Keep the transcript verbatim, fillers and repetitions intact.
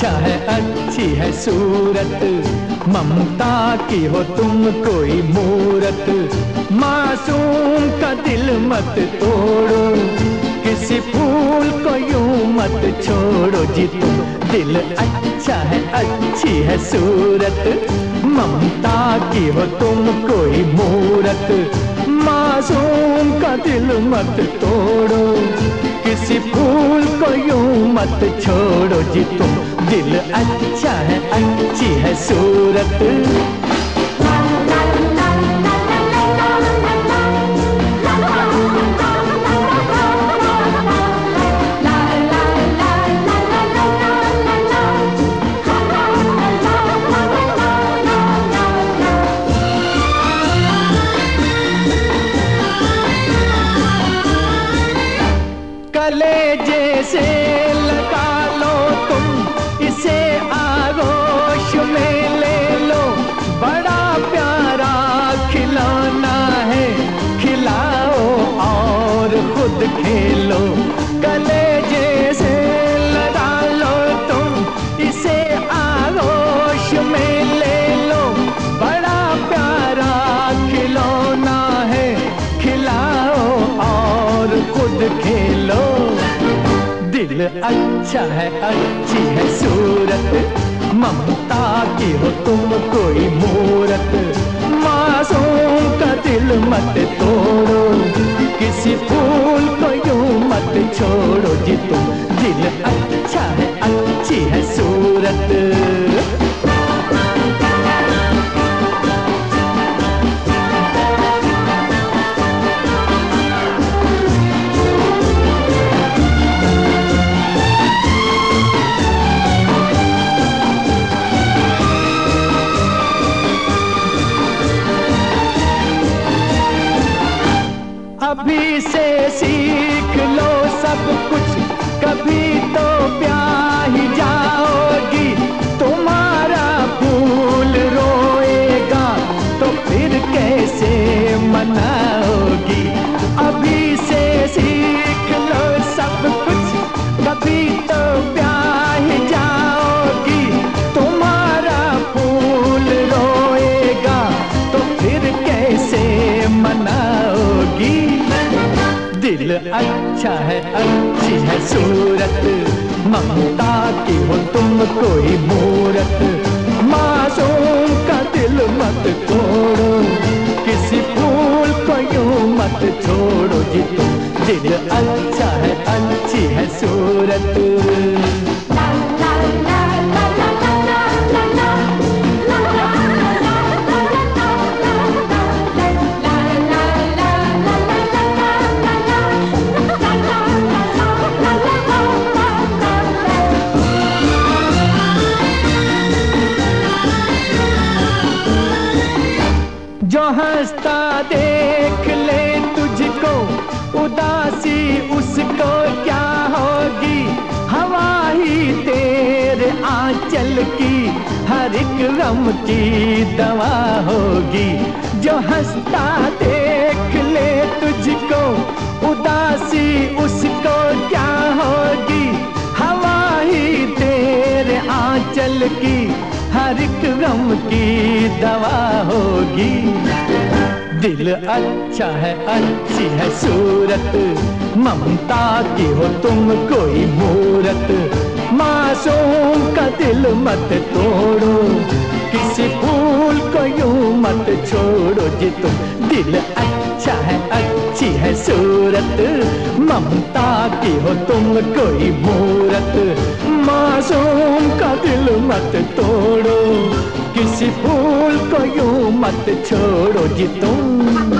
अच्छा है अच्छी है सूरत, ममता की हो तुम कोई मूरत। मासूम का दिल मत तोड़ो, किसी फूल को यूं मत छोड़ो जी तुम। दिल अच्छा है अच्छी है सूरत, ममता की हो तुम कोई मूरत। मासूम का दिल मत तोड़ो, किसी फूल को यूं मत छोड़ो जी तुम। दिल अच्छा है अच्छी है सूरत। कलेजे से लगा लो तुम इसे, आगोश में ले लो। बड़ा प्यारा खिलौना है, खिलाओ और खुद खेलो। कलेजे से लगा लो तुम इसे, आगोश में ले लो। बड़ा प्यारा खिलौना है, खिलाओ और खुद खेलो। दिल अच्छा है अच्छी है सूरत, ममता की हो तुम कोई मूरत। मासूम का दिल मत तोड़ो, किसी फूल को यूं मत छोड़ो जी तुम। दिल अच्छा है अच्छी है सूरत। अभी से सीख लो सब कुछ, कभी तो ब्याह ही जाओगी। तुम्हारा फूल रोएगा तो फिर कैसे मनाओगी। अभी से सीख लो सब कुछ, कभी तो ब्याह ही जाओगी। तुम्हारा फूल रोएगा तो फिर कैसे मनाओगी। दिल अच्छा है अच्छी है सूरत, ममता की हो तुम कोई मूरत। मासूम का दिल मत तोड़ो, किसी फूल को यूं मत छोड़ो जी तुम। दिल अच्छा है अच्छी है सूरत। जो हंसता देख ले तुझको, उदासी उसको क्या होगी। हवा ही तेरे आंचल की हर एक गम की दवा होगी। जो हंसता देख ले तुझको, उदासी उसको क्या होगी। हवा ही तेरे आंचल की हर एक गम की दवा होगी। दिल अच्छा है अच्छी है सूरत, ममता की हो तुम कोई मूरत। मासूम का दिल मत तोड़ो, किसी फूल को यूं मत छोड़ो जी तुम। दिल अच्छा है अच्छी है सूरत, ममता की हो तुम कोई मूरत। मासूम का दिल मत तोड़ो, किसी फूल को यूं मत छोड़ो जी तुम।